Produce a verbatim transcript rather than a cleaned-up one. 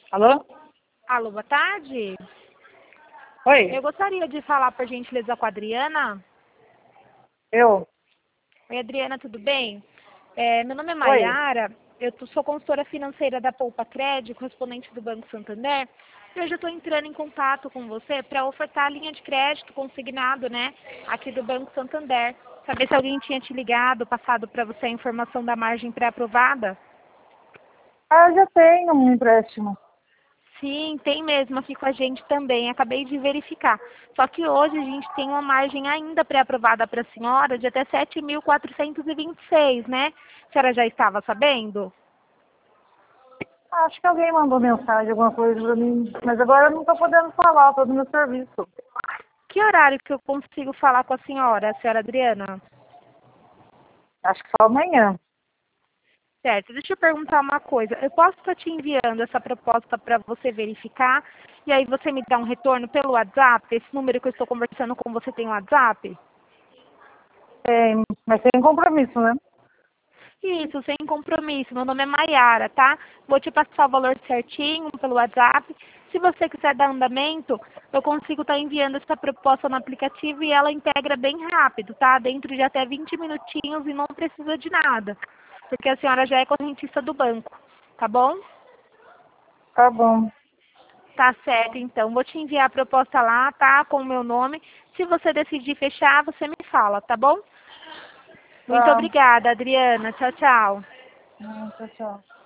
Alô? Alô, boa tarde. Oi, Eu gostaria de falar, por gentileza, com a Adriana. eu. Oi, Adriana, tudo bem? É, meu nome é Oi. Maiara, eu tô- sou consultora financeira da Poupa Crédito, correspondente do Banco Santander. E hoje eu estou entrando em contato com você para ofertar a linha de crédito consignado, né, aqui do Banco Santander. Saber se alguém tinha te ligado, passado para você a informação da margem pré-aprovada. Ah, eu já tenho um empréstimo. Sim, tem mesmo aqui com a gente também. Acabei de verificar. Só que hoje a gente tem uma margem ainda pré-aprovada para a senhora de até sete mil quatrocentos e vinte e seis, né? A senhora já estava sabendo? Acho que alguém mandou mensagem, alguma coisa pra mim. Mas agora eu não tô podendo falar, tô no meu serviço. Que horário que eu consigo falar com a senhora, a senhora Adriana? Acho que só amanhã. Certo, deixa eu perguntar uma coisa. Eu posso estar te enviando essa proposta para você verificar e aí você me dá um retorno pelo WhatsApp? Esse número que eu estou conversando com você tem WhatsApp? Tem, mas sem compromisso, né? Isso, sem compromisso. Meu nome é Maiara, tá? Vou te passar o valor certinho pelo WhatsApp. Se você quiser dar andamento, eu consigo estar enviando essa proposta no aplicativo e ela integra bem rápido, tá? Dentro de até vinte minutinhos e não precisa de nada. Porque a senhora já é correntista do banco, tá bom? Tá bom. Tá certo, então. Vou te enviar a proposta lá, tá? Com o meu nome. Se você decidir fechar, você me fala, tá bom? Muito Tá. obrigada, Adriana. Tchau, tchau. Hum, tchau, tchau.